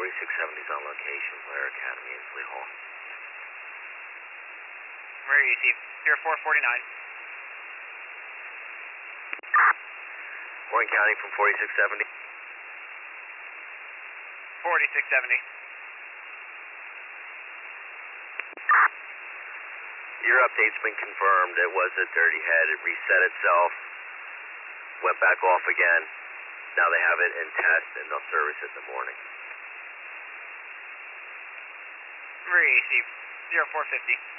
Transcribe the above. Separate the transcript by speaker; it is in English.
Speaker 1: 4670 is on location, Blair Academy and Fleet Hall.
Speaker 2: Murray, receive 0449.
Speaker 1: Warren County from 4670.
Speaker 2: 4670.
Speaker 1: Your update's been confirmed. It was a dirty head. It reset itself, went back off again. Now they have it in test and they'll service it in the morning.
Speaker 2: Murray, receive 0450.